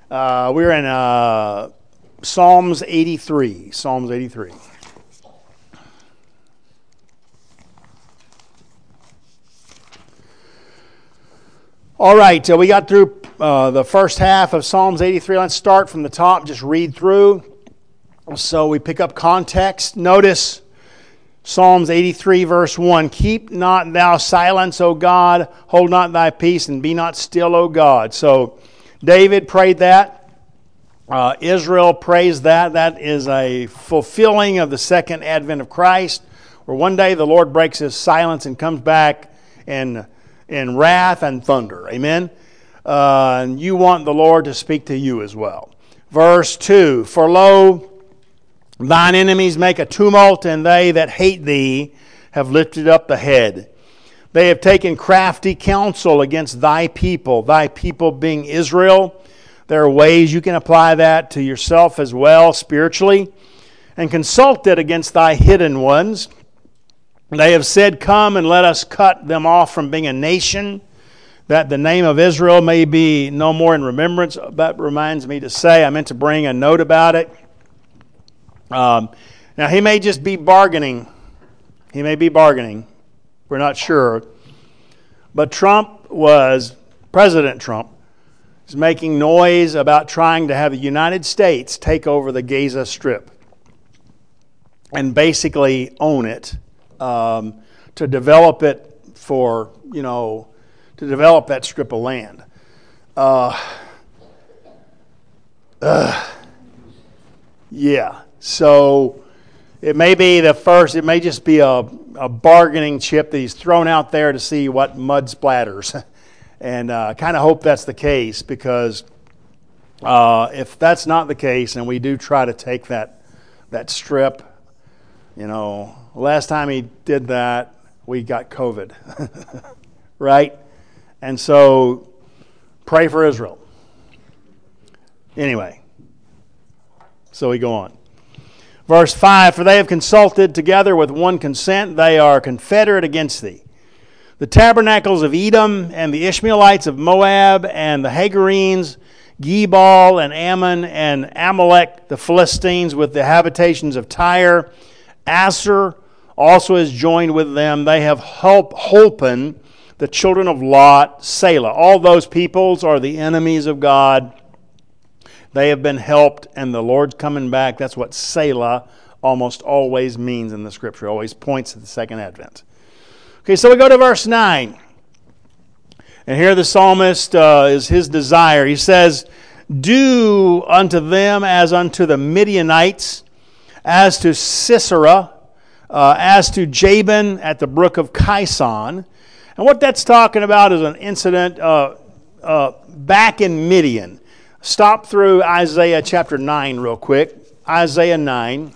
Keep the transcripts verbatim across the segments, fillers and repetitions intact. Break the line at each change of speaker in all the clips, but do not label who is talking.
Uh, we're in uh, Psalms eighty-three. Psalms eighty-three. All right, uh, we got through uh, the first half of Psalms eighty-three. Let's start from the top, just read through. So we pick up context. Notice Psalms eighty-three, verse one. Keep not thou silence, O God. Hold not thy peace, and be not still, O God. So David prayed that. Uh, Israel prays that. That is a fulfilling of the second advent of Christ, where one day the Lord breaks his silence and comes back in, in wrath and thunder. Amen? Uh, and you want the Lord to speak to you as well. Verse two. For lo, thine enemies make a tumult, and they that hate thee have lifted up the head. They have taken crafty counsel against thy people, thy people being Israel. There are ways you can apply that to yourself as well spiritually. And consulted against thy hidden ones. They have said, come and let us cut them off from being a nation, that the name of Israel may be no more in remembrance. That reminds me to say, I meant to bring a note about it. Um, now, he may just be bargaining. He may be bargaining. We're not sure. But Trump was, President Trump, is making noise about trying to have the United States take over the Gaza Strip and basically own it, um, to develop it for, you know, to develop that strip of land. Uh, uh, yeah. So it may be the first, it may just be a, a bargaining chip that he's thrown out there to see what mud splatters. And I uh, kind of hope that's the case, because uh, if that's not the case and we do try to take that that strip, you know, last time he did that, we got COVID, right? And so pray for Israel. Anyway, so we go on. Verse five, for they have consulted together with one consent, they are confederate against thee. The tabernacles of Edom and the Ishmaelites of Moab and the Hagarenes, Gebal and Ammon and Amalek, the Philistines with the habitations of Tyre. Asser also is joined with them. They have help, holpen the children of Lot, Selah. All those peoples are the enemies of God. They have been helped, and the Lord's coming back. That's what Selah almost always means in the Scripture. It always points to the second advent. Okay, so we go to verse nine. And here the psalmist uh, is his desire. He says, do unto them as unto the Midianites, as to Sisera, uh, as to Jabin at the brook of Kison. And what that's talking about is an incident uh, uh, back in Midian. Stop through Isaiah chapter nine real quick. Isaiah nine.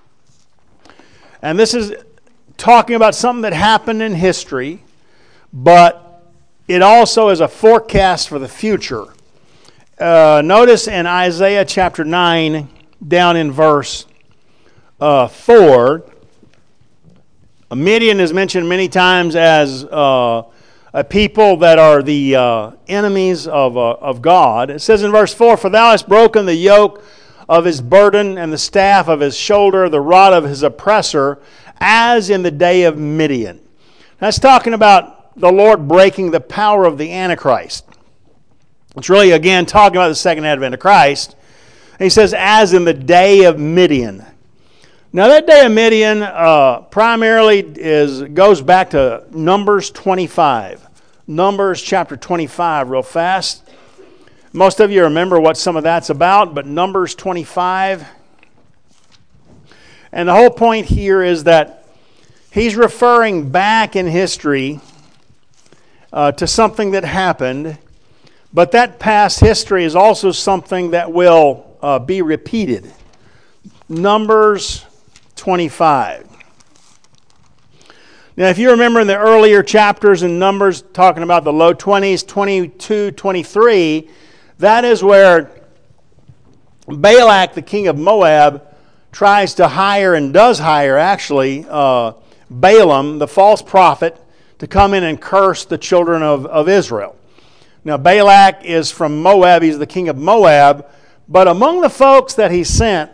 And this is talking about something that happened in history, but it also is a forecast for the future. Uh, notice in Isaiah chapter nine, down in verse uh, four, Midian is mentioned many times as uh, a people that are the uh, enemies of, uh, of God. It says in verse four, for thou hast broken the yoke of his burden and the staff of his shoulder, the rod of his oppressor, as in the day of Midian. That's talking about the Lord breaking the power of the Antichrist. It's really, again, talking about the second advent of Christ. And he says, as in the day of Midian. Now, that day of Midian uh, primarily is goes back to Numbers twenty-five. Numbers chapter twenty-five, real fast. Most of you remember what some of that's about, but Numbers twenty-five. And the whole point here is that he's referring back in history uh, to something that happened, but that past history is also something that will uh, be repeated. Numbers twenty-five. Now, if you remember in the earlier chapters in Numbers, talking about the low twenties, twenty-two, twenty-three, that is where Balak, the king of Moab, tries to hire and does hire, actually, uh, Balaam, the false prophet, to come in and curse the children of, of Israel. Now, Balak is from Moab. He's the king of Moab. But among the folks that he sent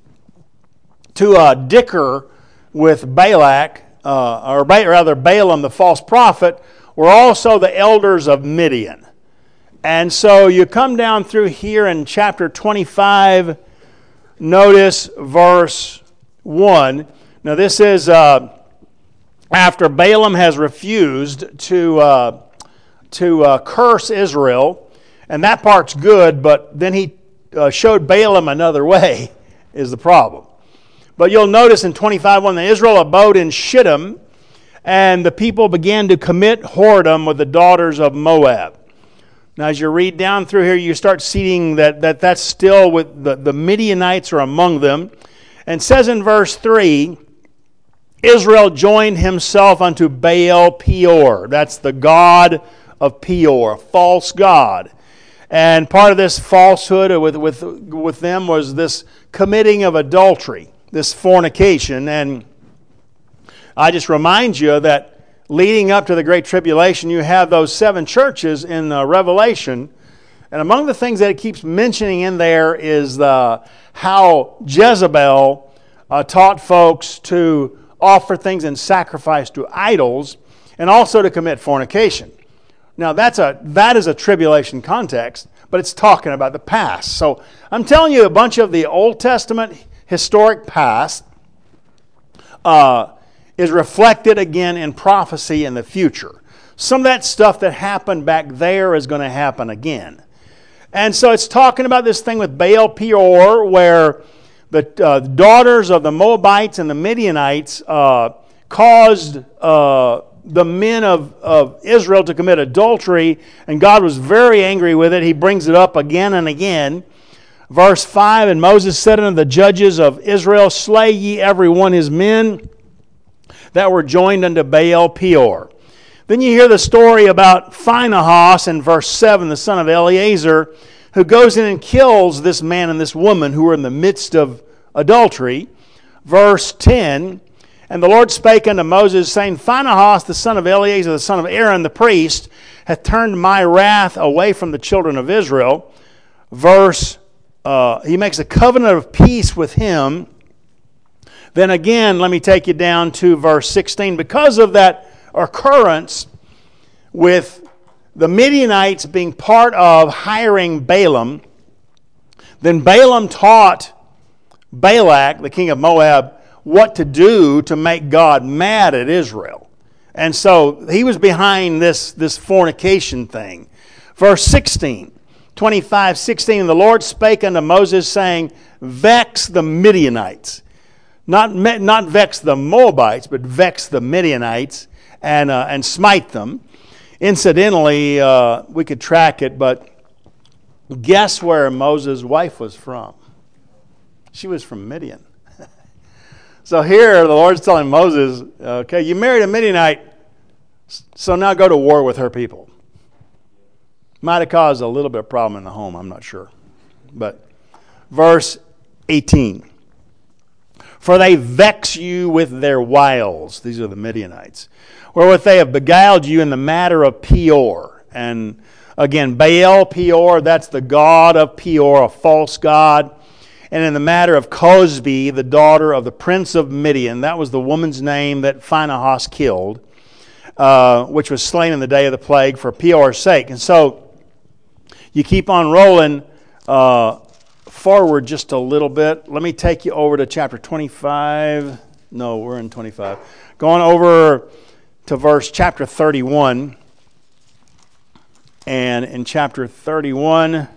to uh, dicker with Balak, uh, or ba- rather Balaam, the false prophet, were also the elders of Midian. And so you come down through here in chapter twenty-five, notice verse one. Now this is uh, after Balaam has refused to, uh, to uh, curse Israel. And that part's good, but then he uh, showed Balaam another way is the problem. But you'll notice in twenty-five one that Israel abode in Shittim, and the people began to commit whoredom with the daughters of Moab. Now, as you read down through here, you start seeing that, that that's still with the, the Midianites are among them. And it says in verse three, Israel joined himself unto Baal Peor. That's the god of Peor, a false god. And part of this falsehood with, with, with them was this committing of adultery, this fornication. And I just remind you that leading up to the Great Tribulation, you have those seven churches in uh, Revelation. And among the things that it keeps mentioning in there is the, how Jezebel uh, taught folks to offer things in sacrifice to idols and also to commit fornication. Now, that's a, that is a tribulation context, but it's talking about the past. So I'm telling you a bunch of the Old Testament historic past uh, is reflected again in prophecy in the future. Some of that stuff that happened back there is going to happen again. And so it's talking about this thing with Baal Peor, where the uh, daughters of the Moabites and the Midianites uh, caused uh, the men of, of Israel to commit adultery, and God was very angry with it. He brings it up again and again. Verse five, and Moses said unto the judges of Israel, slay ye every one his men that were joined unto Baal Peor. Then you hear the story about Phinehas in verse seven, the son of Eleazar, who goes in and kills this man and this woman who were in the midst of adultery. Verse ten, and the Lord spake unto Moses, saying, Phinehas, the son of Eleazar, the son of Aaron, the priest, hath turned my wrath away from the children of Israel. Verse, uh, he makes a covenant of peace with him. Then again, let me take you down to verse sixteen. Because of that occurrence with the Midianites being part of hiring Balaam, then Balaam taught Balak, the king of Moab, what to do to make God mad at Israel. And so he was behind this, this fornication thing. Verse sixteen, twenty-five sixteen, and the Lord spake unto Moses, saying, vex the Midianites. Not, not vex the Moabites, but vex the Midianites and, uh, and smite them. Incidentally, uh, we could track it, but guess where Moses' wife was from? She was from Midian. So here the Lord's telling Moses, okay, you married a Midianite, so now go to war with her people. Might have caused a little bit of problem in the home, I'm not sure. But verse eighteen. For they vex you with their wiles. These are the Midianites. Wherewith they have beguiled you in the matter of Peor. And again, Baal Peor, that's the god of Peor, a false god. And in the matter of Cosbi, the daughter of the prince of Midian, that was the woman's name that Phinehas killed, uh, which was slain in the day of the plague for Peor's sake. And so you keep on rolling uh, forward just a little bit. Let me take you over to chapter twenty-five. No, we're in twenty-five. Going over to verse chapter thirty-one. And in chapter thirty-one,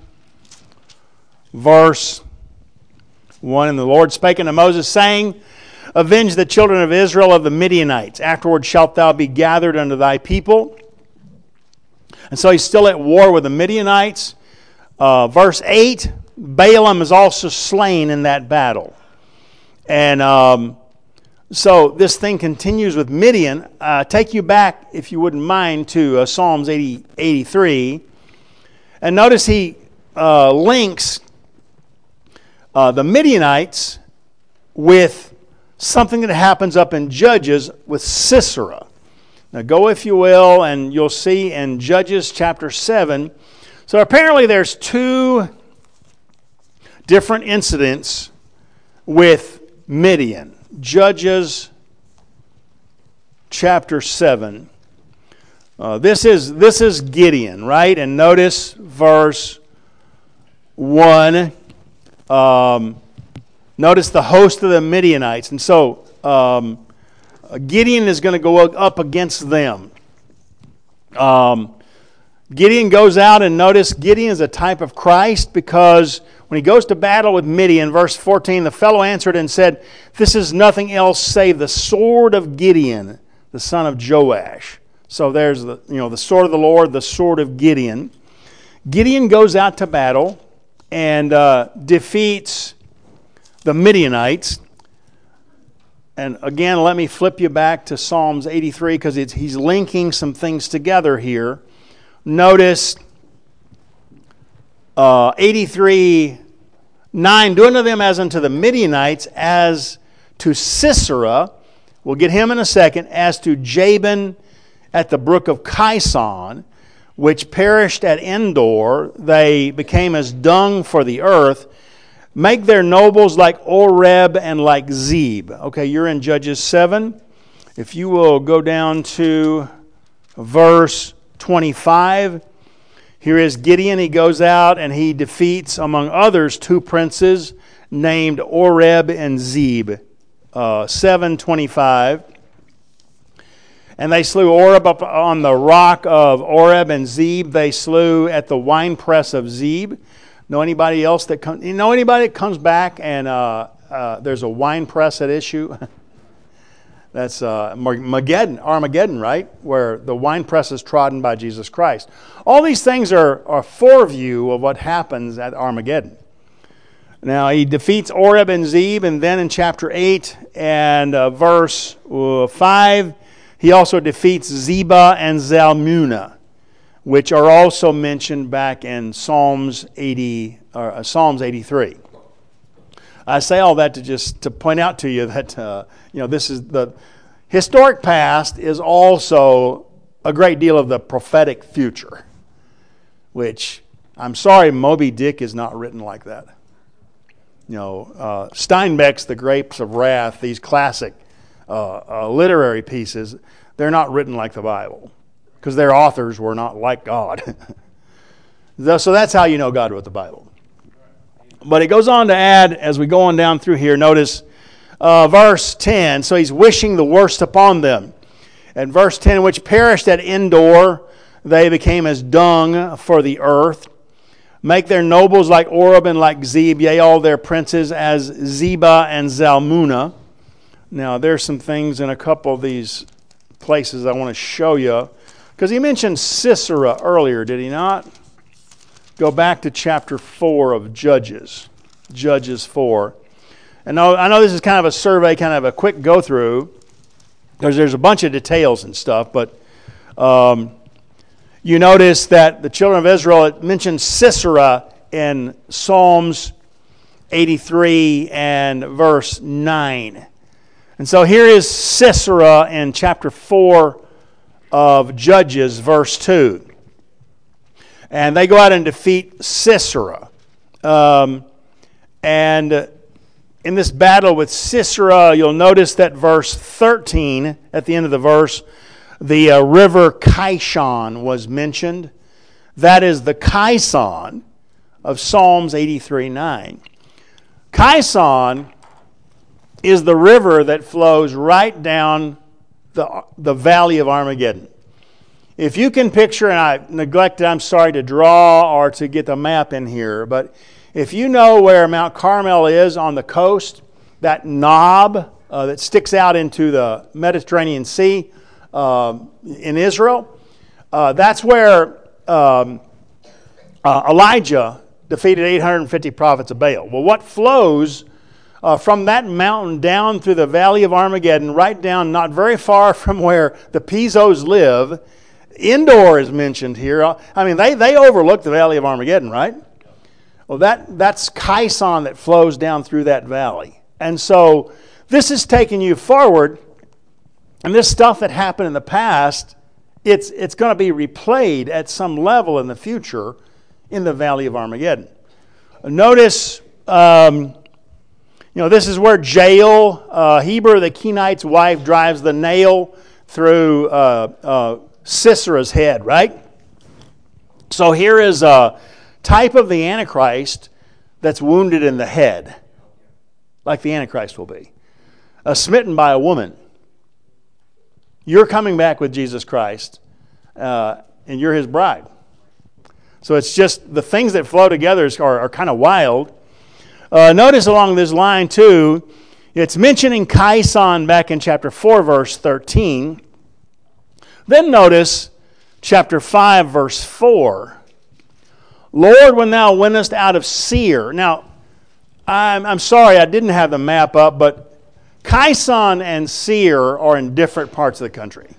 verse one, and the Lord spake unto Moses, saying, avenge the children of Israel of the Midianites. Afterward shalt thou be gathered unto thy people. And so he's still at war with the Midianites. Uh, verse eight, Balaam is also slain in that battle. And um, so this thing continues with Midian. Uh, take you back, if you wouldn't mind, to uh, Psalms eighty, eighty-three. And notice he uh, links uh, the Midianites with something that happens up in Judges with Sisera. Now go, if you will, and you'll see in Judges chapter seven. So apparently there's two different incidents with Midian. Judges chapter seven. Uh, this is this is Gideon, right? And notice verse one. Um, notice the host of the Midianites. And so um, Gideon is going to go up against them. Um, Gideon goes out, and notice Gideon is a type of Christ, because when he goes to battle with Midian, verse fourteen, the fellow answered and said, "This is nothing else save the sword of Gideon, the son of Joash." So there's the, you know, the sword of the Lord, the sword of Gideon. Gideon goes out to battle and uh, defeats the Midianites. And again, let me flip you back to Psalms eighty-three, because he's linking some things together here. Notice uh, eighty-three nine, "Do unto them as unto the Midianites, as to Sisera," we'll get him in a second, "as to Jabin at the brook of Kison, which perished at Endor, they became as dung for the earth. Make their nobles like Oreb and like Zeb." Okay, you're in Judges seven. If you will go down to verse twenty-five. Here is Gideon. He goes out and he defeats, among others, two princes named Oreb and Zeb. Uh, seven twenty-five. "And they slew Oreb up on the rock of Oreb, and Zeb they slew at the winepress of Zeb." Know anybody else that comes? You know anybody that comes back and uh, uh, there's a winepress at issue? That's uh, Armageddon, Armageddon, right? Where the winepress is trodden by Jesus Christ. All these things are a foreview of what happens at Armageddon. Now, he defeats Oreb and Zeb, and then in chapter eight and uh, verse uh, five, he also defeats Zebah and Zalmunna, which are also mentioned back in Psalms eighty, or uh, Psalms eighty-three. I say all that to just to point out to you that uh, you know this is the historic past is also a great deal of the prophetic future, which I'm sorry, Moby Dick is not written like that. You know, uh, Steinbeck's The Grapes of Wrath, these classic uh, uh, literary pieces, they're not written like the Bible, because their authors were not like God. So that's how you know God wrote the Bible. But it goes on to add, as we go on down through here, notice uh, verse ten. So he's wishing the worst upon them. And verse ten, "Which perished at Endor, they became as dung for the earth. Make their nobles like Oreb and like Zeb, yea, all their princes as Zebah and Zalmunna." Now, there's some things in a couple of these places I want to show you. Because he mentioned Sisera earlier, did he not? Go back to chapter four of Judges. Judges four. And I know this is kind of a survey, kind of a quick go-through, because there's a bunch of details and stuff, but um, you notice that the children of Israel, it mentions Sisera in Psalms eighty-three and verse nine. And so here is Sisera in chapter four of Judges, verse two. And they go out and defeat Sisera. Um, and in this battle with Sisera, you'll notice that verse thirteen, at the end of the verse, the uh, river Kishon was mentioned. That is the Kison of Psalms eighty-three nine. Kison is the river that flows right down the, the valley of Armageddon. If you can picture, and I neglected, I'm sorry to draw or to get the map in here, but if you know where Mount Carmel is on the coast, that knob uh, that sticks out into the Mediterranean Sea uh, in Israel, uh, that's where um, uh, Elijah defeated eight hundred fifty prophets of Baal. Well, what flows uh, from that mountain down through the valley of Armageddon, right down not very far from where the Pizos live, Endor is mentioned here. I mean, they, they overlook the valley of Armageddon, right? Well, that, that's Kishon that flows down through that valley. And so this is taking you forward And this stuff that happened in the past, it's, it's going to be replayed at some level in the future in the Valley of Armageddon. Notice, um, you know, this is where Jael, uh, Heber the Kenite's wife, drives the nail through uh, uh, Sisera's head, right? So here is a type of the Antichrist that's wounded in the head, like the Antichrist will be. Uh, smitten by a woman. You're coming back with Jesus Christ, uh, and you're his bride. So it's just the things that flow together are, are kind of wild. Uh, notice along this line, too, it's mentioning Kaison back in chapter four, verse thirteen. Then notice chapter five, verse four. Lord, when thou wentest out of Seir. Now, I'm, I'm sorry I didn't have the map up, but Kaison and Seir are in different parts of the country.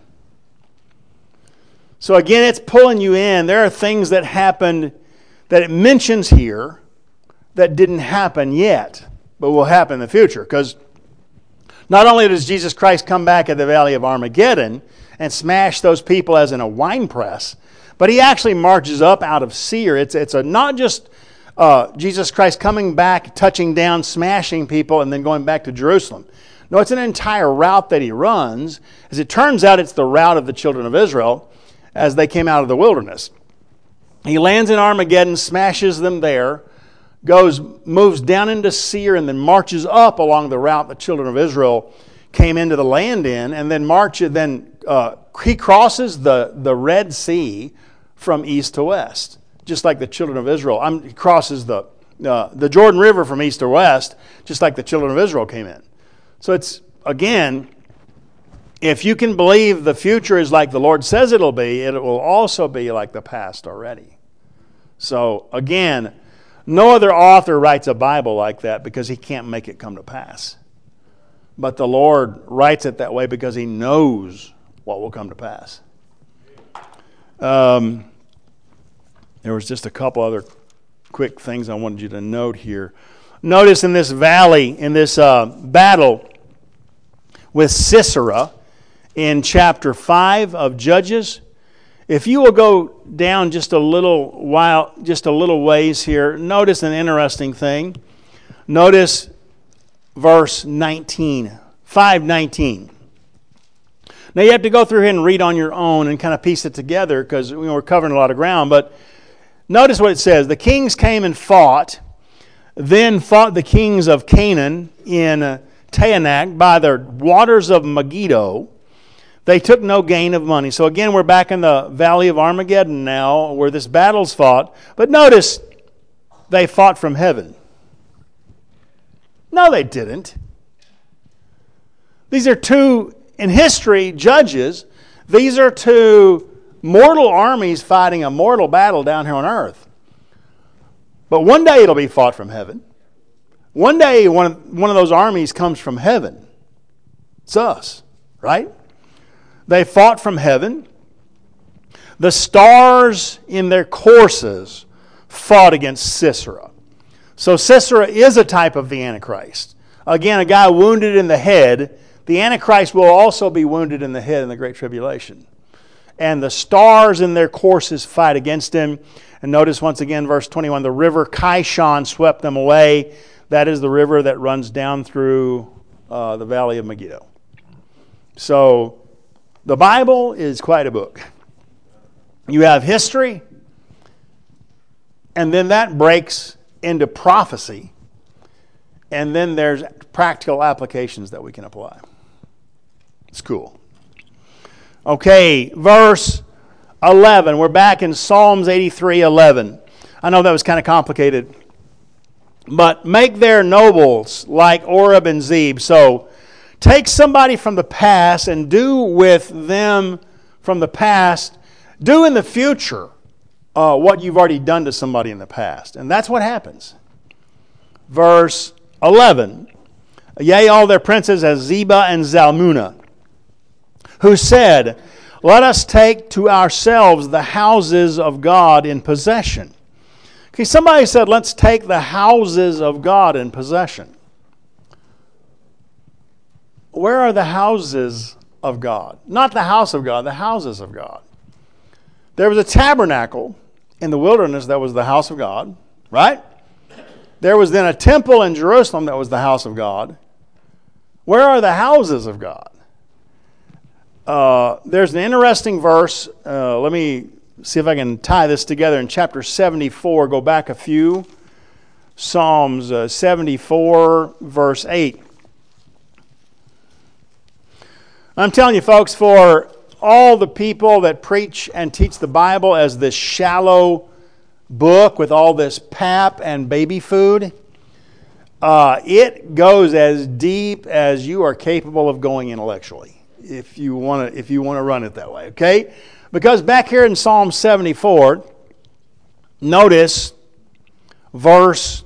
So again, it's pulling you in. There are things that happened that it mentions here that didn't happen yet, but will happen in the future. Because not only does Jesus Christ come back at the Valley of Armageddon and smash those people as in a wine press, but he actually marches up out of Seir. It's, it's a, not just uh, Jesus Christ coming back, touching down, smashing people, and then going back to Jerusalem. No, it's an entire route that he runs. As it turns out, it's the route of the children of Israel as they came out of the wilderness. He lands in Armageddon, smashes them there, goes, moves down into Seir, and then marches up along the route the children of Israel came into the land in, and then marches. Then uh, he crosses the, the Red Sea from east to west, just like the children of Israel. I'm, he crosses the uh, the Jordan River from east to west, just like the children of Israel came in. So it's, again, if you can believe the future is like the Lord says it'll be, it will also be like the past already. So, again, no other author writes a Bible like that because he can't make it come to pass. But the Lord writes it that way because he knows what will come to pass. Um, there was just a couple other quick things I wanted you to note here. Notice in this valley, in this uh, battle with Sisera in chapter five of Judges, if you will go down just a little while, just a little ways here, notice an interesting thing. Notice verse nineteen, five nineteen. Now you have to go through here and read on your own and kind of piece it together because you know, we're covering a lot of ground. But notice what it says. The kings came and fought, then fought the kings of Canaan in uh, Taanach by the waters of Megiddo. They took no gain of money. So again, we're back in the Valley of Armageddon now where this battle's fought. But notice, they fought from heaven. No, they didn't. These are two, in history, judges. These are two mortal armies fighting a mortal battle down here on earth. But one day it'll be fought from heaven. One day one of, one of those armies comes from heaven. It's us, right? They fought from heaven. The stars in their courses fought against Sisera. So Sisera is a type of the Antichrist. Again, a guy wounded in the head. The Antichrist will also be wounded in the head in the Great Tribulation. And the stars in their courses fight against him. And notice once again, verse twenty-one, the river Kishon swept them away. That is the river that runs down through uh, the valley of Megiddo. So the Bible is quite a book. You have history, and then that breaks into prophecy, and then there's practical applications that we can apply. It's cool. Okay, verse eleven. We're back in Psalms eighty-three eleven. I know that was kind of complicated. But make their nobles like Oreb and Zeb. So take somebody from the past and do with them from the past, do in the future uh, what you've already done to somebody in the past. And that's what happens. Verse eleven. Yea, all their princes as Zebah and Zalmunna, who said, let us take to ourselves the houses of God in possession. Okay, somebody said, let's take the houses of God in possession. Where are the houses of God. Not the house of God, the houses of God. There was a tabernacle in the wilderness that was the house of God, right? There was then a temple in Jerusalem that was the house of God. Where are the houses of God? Uh, there's an interesting verse. Uh, let me see if I can tie this together in chapter seventy-four. Go back a few. Psalms uh, seventy-four, verse eight. I'm telling you, folks, for all the people that preach and teach the Bible as this shallow book with all this pap and baby food, uh, it goes as deep as you are capable of going intellectually, if you want to if you want to run it that way, okay? Because back here in Psalm seventy-four, notice verse.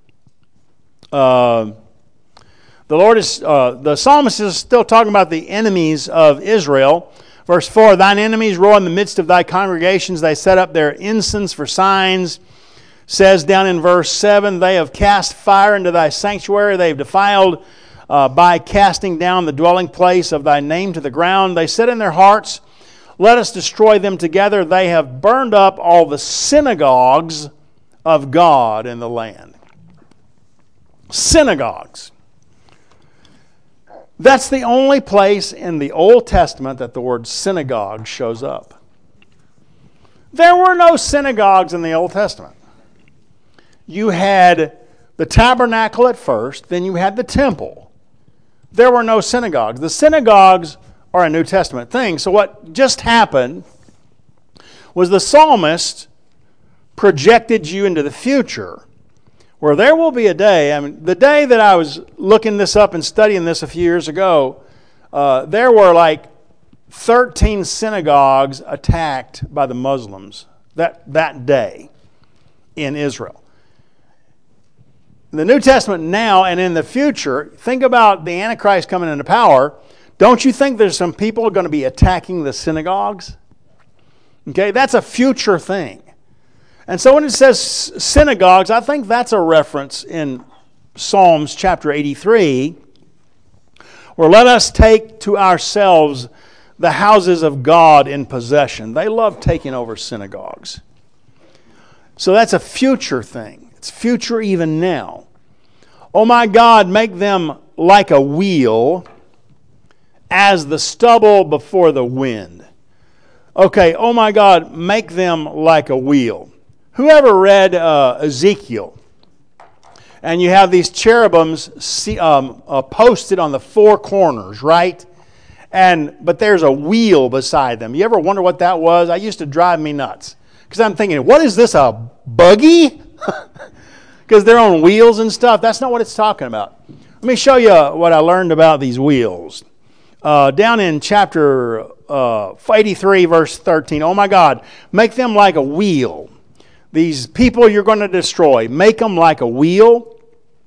Uh, the Lord is uh, the psalmist is still talking about the enemies of Israel. Verse four, thine enemies roar in the midst of thy congregations. They set up their incense for signs. Says down in verse seven, they have cast fire into thy sanctuary. They have defiled uh, by casting down the dwelling place of thy name to the ground. They said in their hearts, let us destroy them together. They have burned up all the synagogues of God in the land. Synagogues. That's the only place in the Old Testament that the word synagogue shows up. There were no synagogues in the Old Testament. You had the tabernacle at first, then you had the temple. There were no synagogues. The synagogues are a New Testament thing. So what just happened was the psalmist projected you into the future, where there will be a day. I mean, the day that I was looking this up and studying this a few years ago, uh, there were like thirteen synagogues attacked by the Muslims that, that day in Israel. In the New Testament now and in the future, think about the Antichrist coming into power. Don't you think there's some people going to be attacking the synagogues? Okay, that's a future thing. And so when it says synagogues, I think that's a reference in Psalms chapter eighty-three, where let us take to ourselves the houses of God in possession. They love taking over synagogues. So that's a future thing. It's future even now. Oh my God, make them like a wheel as the stubble before the wind. Okay, oh my God, make them like a wheel. Whoever read uh, Ezekiel, and you have these cherubims see, um, uh, posted on the four corners, right? And but there's a wheel beside them. You ever wonder what that was? I used to drive me nuts because I'm thinking, what is this, a buggy? Because they're on wheels and stuff. That's not what it's talking about. Let me show you what I learned about these wheels. Uh, down in chapter uh, eighty-three, verse thirteen. Oh my God, make them like a wheel. These people you're going to destroy, make them like a wheel,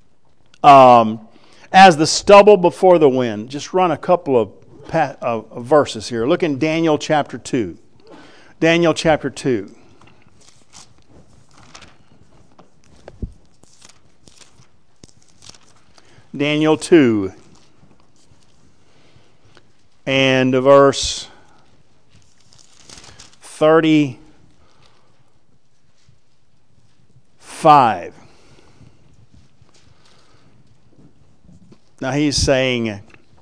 um, as the stubble before the wind. Just run a couple of, pa- of verses here. Look in Daniel chapter two. Daniel chapter two. Daniel two. And verse thirty. Five. Now he's saying,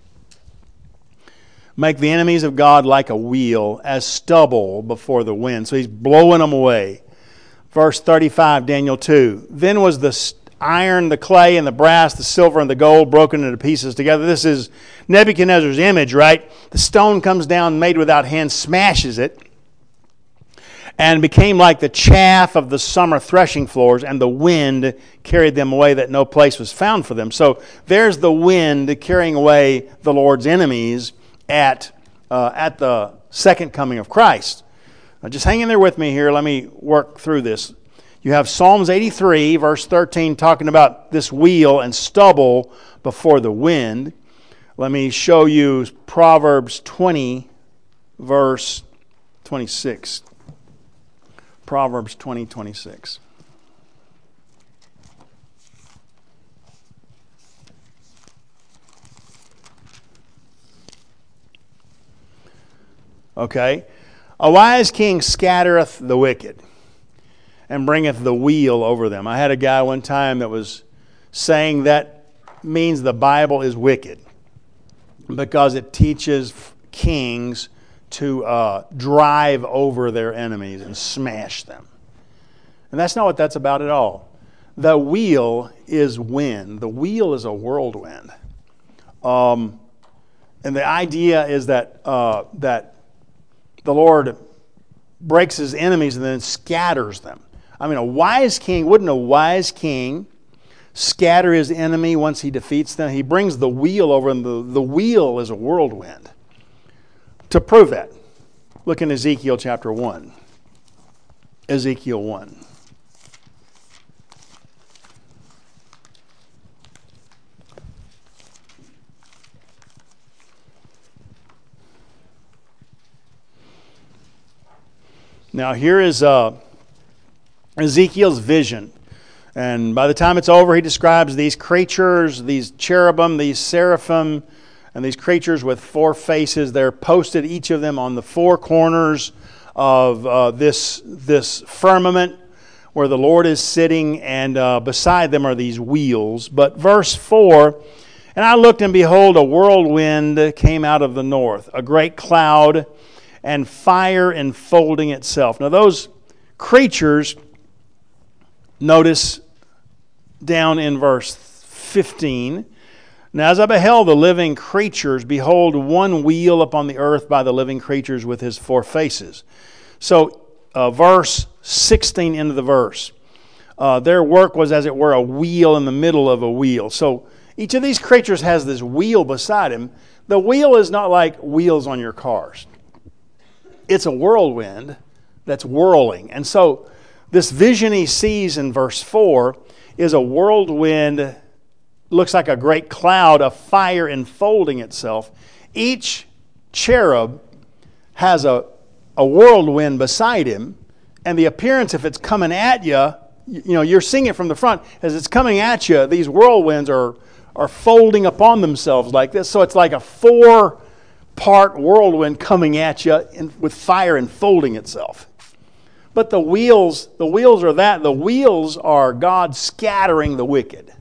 make the enemies of God like a wheel, as stubble before the wind. So he's blowing them away. Verse thirty-five, Daniel two. Then was the iron, the clay, and the brass, the silver, and the gold broken into pieces together. This is Nebuchadnezzar's image, right? The stone comes down, made without hands, smashes it, and became like the chaff of the summer threshing floors, and the wind carried them away that no place was found for them. So there's the wind carrying away the Lord's enemies at, uh, at the second coming of Christ. Now just hang in there with me here. Let me work through this. You have Psalms eighty-three, verse thirteen, talking about this wheel and stubble before the wind. Let me show you Proverbs twenty, verse twenty-six. Proverbs twenty, twenty-six. Okay? A wise king scattereth the wicked and bringeth the weal over them. I had a guy one time that was saying that means the Bible is wicked because it teaches kings to uh, drive over their enemies and smash them. And that's not what that's about at all. The wheel is wind. The wheel is a whirlwind. Um, and the idea is that uh, that the Lord breaks his enemies and then scatters them. I mean, a wise king, wouldn't a wise king scatter his enemy once he defeats them? He brings the wheel over, and the, the wheel is a whirlwind. To prove that, look in Ezekiel chapter one. Ezekiel one. Now here is uh, Ezekiel's vision. And by the time it's over, he describes these creatures, these cherubim, these seraphim, and these creatures with four faces. They're posted, each of them, on the four corners of uh, this, this firmament where the Lord is sitting, and uh, beside them are these wheels. But verse four, and I looked, and behold, a whirlwind came out of the north, a great cloud, and fire enfolding itself. Now those creatures, notice down in verse fifteen, now as I beheld the living creatures, behold, one wheel upon the earth by the living creatures with his four faces. So uh, verse sixteen into the verse, uh, their work was as it were a wheel in the middle of a wheel. So each of these creatures has this wheel beside him. The wheel is not like wheels on your cars. It's a whirlwind that's whirling. And so this vision he sees in verse four is a whirlwind, looks like a great cloud of fire enfolding itself. Each cherub has a, a whirlwind beside him, and the appearance, if it's coming at you, you know, you're seeing it from the front. As it's coming at you, these whirlwinds are, are folding upon themselves like this. So it's like a four part whirlwind coming at you in, with fire enfolding itself. But the wheels, the wheels are that. The wheels are God scattering the wicked.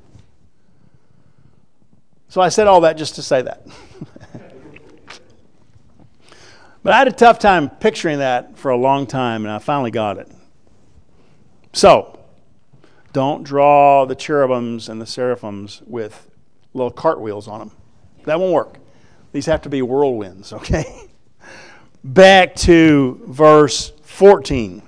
So I said all that just to say that. But I had a tough time picturing that for a long time, and I finally got it. So, don't draw the cherubims and the seraphims with little cartwheels on them. That won't work. These have to be whirlwinds, okay? Back to verse fourteen.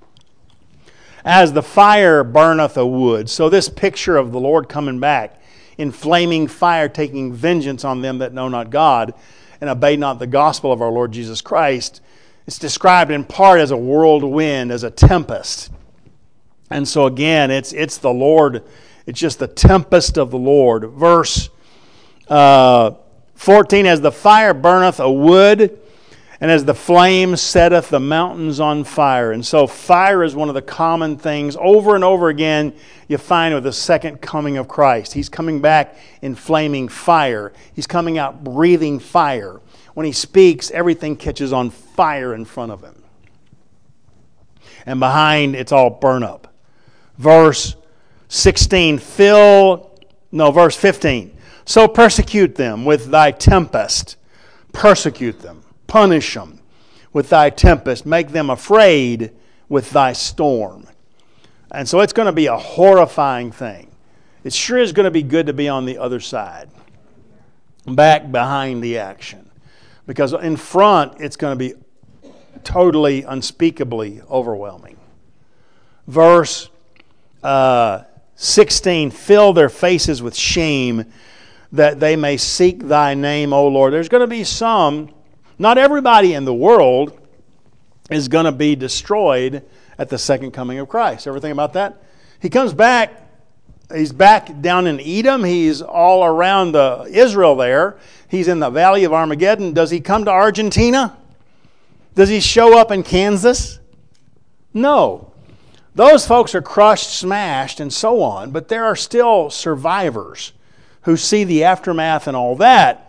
As the fire burneth a wood. So this picture of the Lord coming back in flaming fire, taking vengeance on them that know not God and obey not the gospel of our Lord Jesus Christ, it's described in part as a whirlwind, as a tempest. And so again, it's it's the Lord, it's just the tempest of the Lord. Verse uh, fourteen, as the fire burneth a wood, and as the flame setteth the mountains on fire. And so fire is one of the common things over and over again you find with the second coming of Christ. He's coming back in flaming fire. He's coming out breathing fire. When he speaks, everything catches on fire in front of him. And behind, it's all burn up. Verse sixteen, fill, no, verse fifteen. So persecute them with thy tempest. Persecute them. Punish them with thy tempest. Make them afraid with thy storm. And so it's going to be a horrifying thing. It sure is going to be good to be on the other side. Back behind the action. Because in front, it's going to be totally, unspeakably overwhelming. Verse uh, sixteen, fill their faces with shame that they may seek thy name, O Lord. There's going to be some. Not everybody in the world is going to be destroyed at the second coming of Christ. Ever think about that? He comes back. He's back down in Edom. He's all around the Israel there. He's in the Valley of Armageddon. Does he come to Argentina? Does he show up in Kansas? No. Those folks are crushed, smashed, and so on. But there are still survivors who see the aftermath and all that.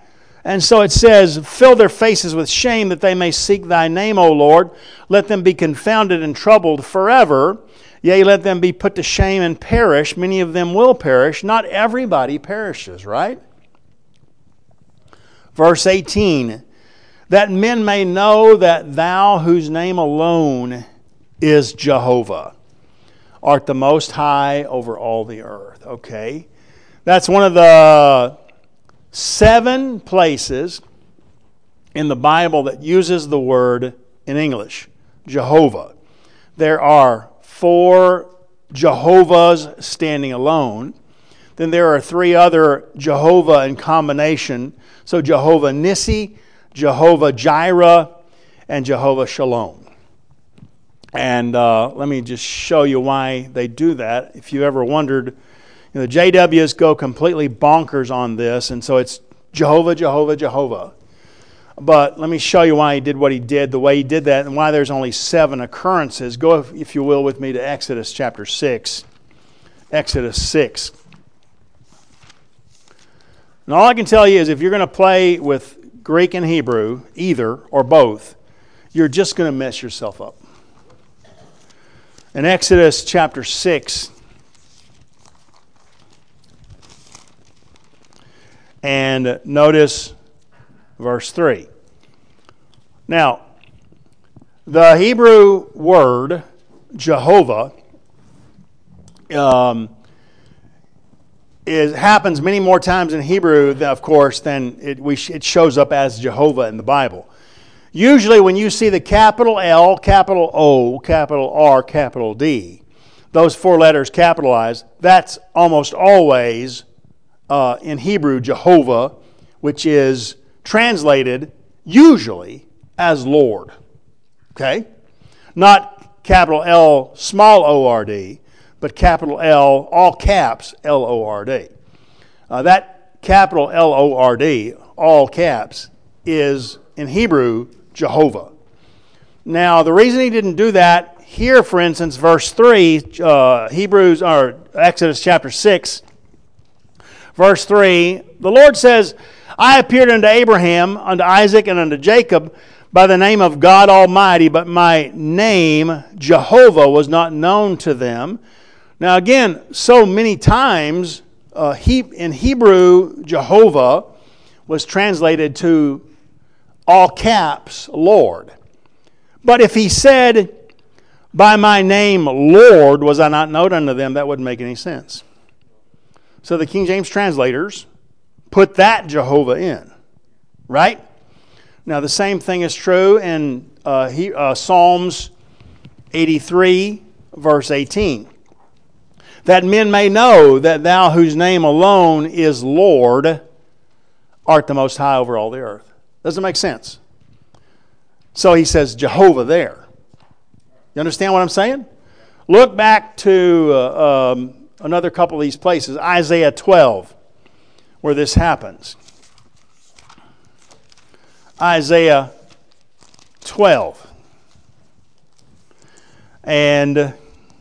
And so it says, fill their faces with shame that they may seek thy name, O Lord. Let them be confounded and troubled forever. Yea, let them be put to shame and perish. Many of them will perish. Not everybody perishes, right? Verse eighteen, that men may know that thou, whose name alone is Jehovah, art the most high over all the earth. Okay? That's one of the seven places in the Bible that uses the word in English, Jehovah. There are four Jehovahs standing alone. Then there are three other Jehovah in combination. So Jehovah Nissi, Jehovah Jireh, and Jehovah Shalom. And uh, let me just show you why they do that. If you ever wondered, you know, the J Ws go completely bonkers on this, and so it's Jehovah, Jehovah, Jehovah. But let me show you why he did what he did, the way he did that, and why there's only seven occurrences. Go, if, if you will, with me to Exodus chapter six. Exodus six. And all I can tell you is if you're going to play with Greek and Hebrew, either or both, you're just going to mess yourself up. In Exodus chapter six, and notice verse three. Now, the Hebrew word Jehovah um, is happens many more times in Hebrew, of course, than it, we, it shows up as Jehovah in the Bible. Usually when you see the capital L, capital O, capital R, capital D, those four letters capitalized, that's almost always uh, in Hebrew Jehovah, which is translated usually as Lord. Okay? Not capital L, small O R D, but capital L, all caps, L O R D. Uh, that capital L O R D, all caps, is in Hebrew Jehovah. Now, the reason he didn't do that here, for instance, verse three, uh, Hebrews or Exodus chapter six, verse three, the Lord says, I appeared unto Abraham, unto Isaac, and unto Jacob by the name of God Almighty, but my name, Jehovah, was not known to them. Now again, so many times uh, he, in Hebrew, Jehovah was translated to all caps, Lord. But if he said, by my name, Lord, was I not known unto them, that wouldn't make any sense. So the King James translators put that Jehovah in, right? Now the same thing is true in uh, he, uh, Psalms eighty-three, verse eighteen. That men may know that thou whose name alone is Lord art the most high over all the earth. Doesn't make sense. So he says Jehovah there. You understand what I'm saying? Look back to uh, um, another couple of these places. Isaiah twelve, where this happens. Isaiah twelve. And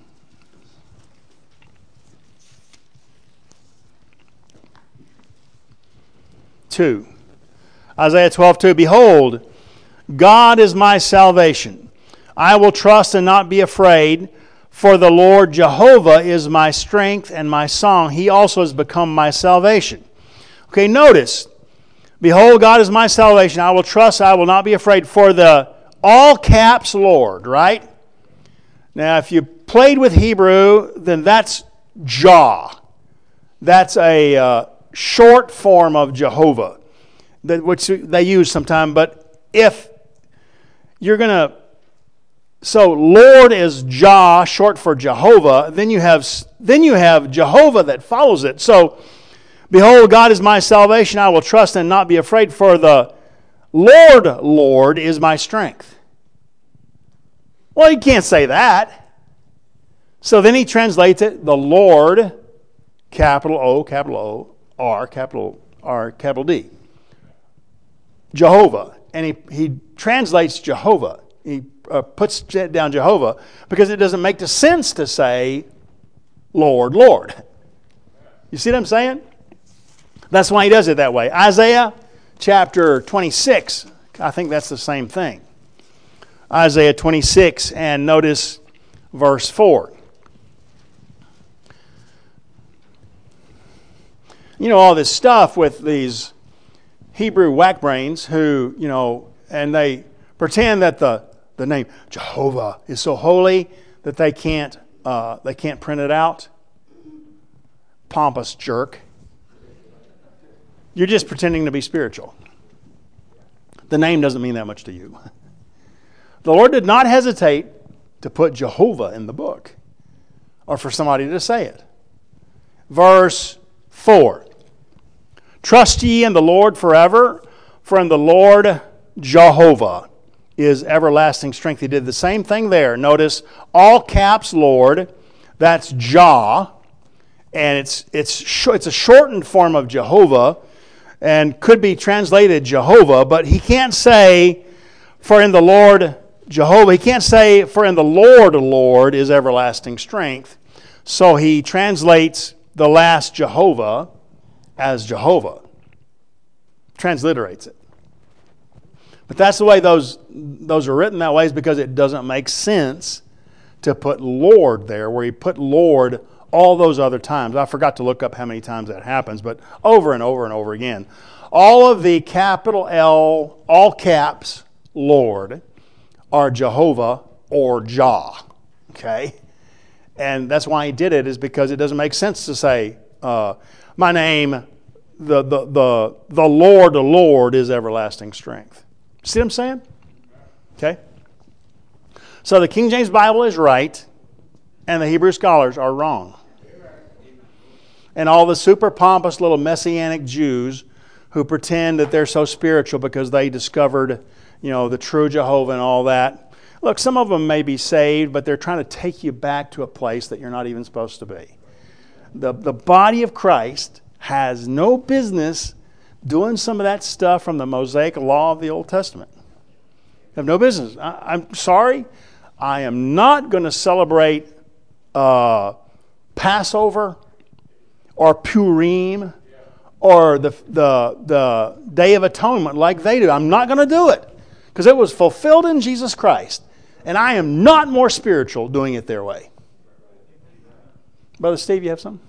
two. Isaiah twelve two. Behold, God is my salvation. I will trust and not be afraid, for the Lord Jehovah is my strength and my song. He also has become my salvation. Okay, notice. Behold, God is my salvation. I will trust, I will not be afraid, for the all caps Lord, right? Now, if you played with Hebrew, then that's Jah. That's a uh, short form of Jehovah, that which they use sometimes. But if you're going to, so Lord is Jah, short for Jehovah. Then you have then you have Jehovah that follows it. So, behold, God is my salvation. I will trust and not be afraid, for the Lord, Lord, is my strength. Well, you can't say that. So then he translates it, the Lord, capital O, capital O, R, capital R, capital D. Jehovah. And he, he translates Jehovah. He uh, puts down Jehovah because it doesn't make the sense to say Lord, Lord. You see what I'm saying? That's why he does it that way. Isaiah chapter twenty-six. I think that's the same thing. Isaiah twenty-six, and notice verse four. You know, all this stuff with these Hebrew whack-brains who, you know, and they pretend that the, the name Jehovah is so holy that they can't uh, they can't print it out. Pompous jerk. You're just pretending to be spiritual. The name doesn't mean that much to you. The Lord did not hesitate to put Jehovah in the book or for somebody to say it. Verse four. Trust ye in the Lord forever, for in the Lord Jehovah is everlasting strength. He did the same thing there. Notice, all caps Lord, that's Jah, and it's it's sh- it's a shortened form of Jehovah, and could be translated Jehovah, but he can't say, for in the Lord Jehovah, he can't say, for in the Lord, Lord is everlasting strength. So he translates the last Jehovah as Jehovah. Transliterates it. But that's the way those, those are written that way, is because it doesn't make sense to put Lord there, where he put Lord all those other times. I forgot to look up how many times that happens, but over and over and over again. All of the capital L, all caps, Lord, are Jehovah or Jah. Okay? And that's why he did it, is because it doesn't make sense to say, uh, my name, the, the, the, the Lord, the Lord is everlasting strength. See what I'm saying? Okay? So the King James Bible is right, and the Hebrew scholars are wrong. And all the super pompous little Messianic Jews who pretend that they're so spiritual because they discovered, you know, the true Jehovah and all that. Look, some of them may be saved, but they're trying to take you back to a place that you're not even supposed to be. The, the body of Christ has no business doing some of that stuff from the Mosaic law of the Old Testament. They have no business. I, I'm sorry. I am not going to celebrate uh, Passover or Purim or the, the, the Day of Atonement like they do. I'm not going to do it because it was fulfilled in Jesus Christ. And I am not more spiritual doing it their way. Brother Steve, you have something?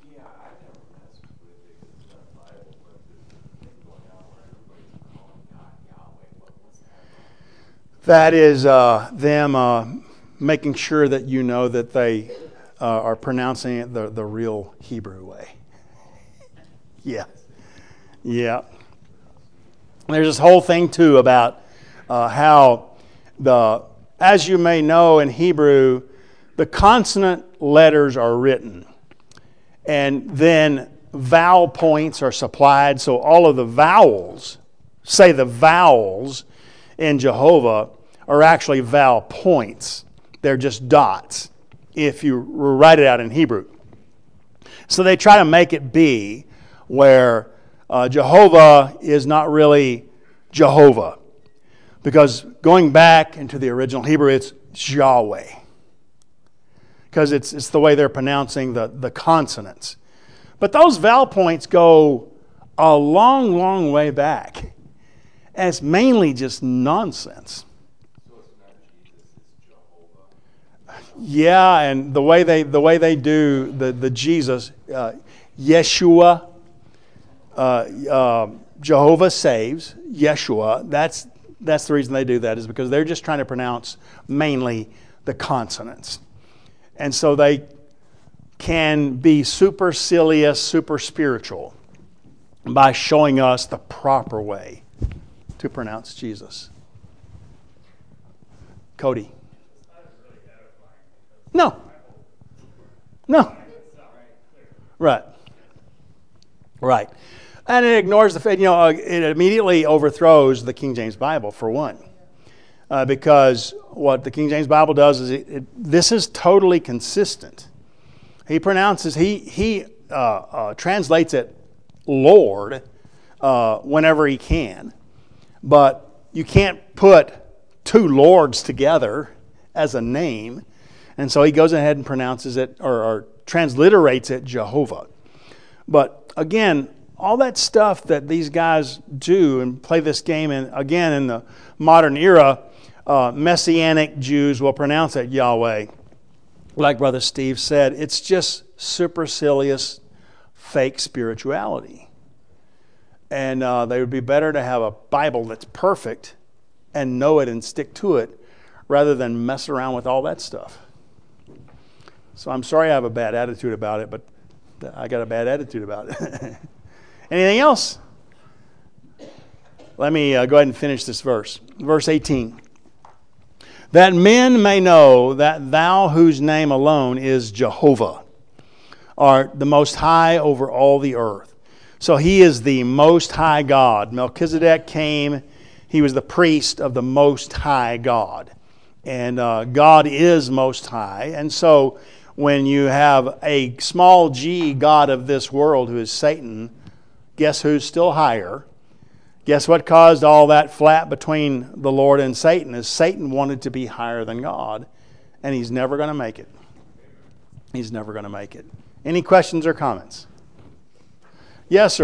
That is uh, them uh, making sure that you know that they uh, are pronouncing it the, the real Hebrew way. Yeah. Yeah. There's this whole thing, too, about uh, how, the, as you may know in Hebrew, the consonant letters are written. And then vowel points are supplied. So all of the vowels, say the vowels in Jehovah, are actually vowel points. They're just dots if you write it out in Hebrew. So they try to make it be where uh, Jehovah is not really Jehovah. Because going back into the original Hebrew, it's Yahweh. Because it's, it's the way they're pronouncing the, the consonants. But those vowel points go a long, long way back. And it's mainly just nonsense. So it's not Jesus, it's Jehovah. Yeah, and the way they the way they do the the Jesus, uh, Yeshua, uh, uh, Jehovah saves, Yeshua. That's that's the reason they do that, is because they're just trying to pronounce mainly the consonants, and so they can be supercilious, super spiritual by showing us the proper way to pronounce Jesus. Cody. No. No. Right. Right. And it ignores the fact, you know, it immediately overthrows the King James Bible, for one. Uh, because what the King James Bible does is, it, it, this is totally consistent. He pronounces, he, he uh, uh, translates it Lord uh, whenever he can. But you can't put two lords together as a name. And so he goes ahead and pronounces it, or, or transliterates it, Jehovah. But again, all that stuff that these guys do and play this game, and again, in the modern era, uh, Messianic Jews will pronounce it Yahweh. Like Brother Steve said, it's just supercilious, fake spirituality. And uh, they would be better to have a Bible that's perfect and know it and stick to it rather than mess around with all that stuff. So I'm sorry I have a bad attitude about it, but I got a bad attitude about it. Anything else? Let me uh, go ahead and finish this verse. Verse eighteen. That men may know that thou whose name alone is Jehovah art the most high over all the earth. So he is the most high God. Melchizedek came, he was the priest of the most high God. And uh, God is most high. And so when you have a small g God of this world who is Satan, guess who's still higher? Guess what caused all that flat between the Lord and Satan is Satan wanted to be higher than God, and he's never going to make it. He's never going to make it. Any questions or comments? Yes, sir.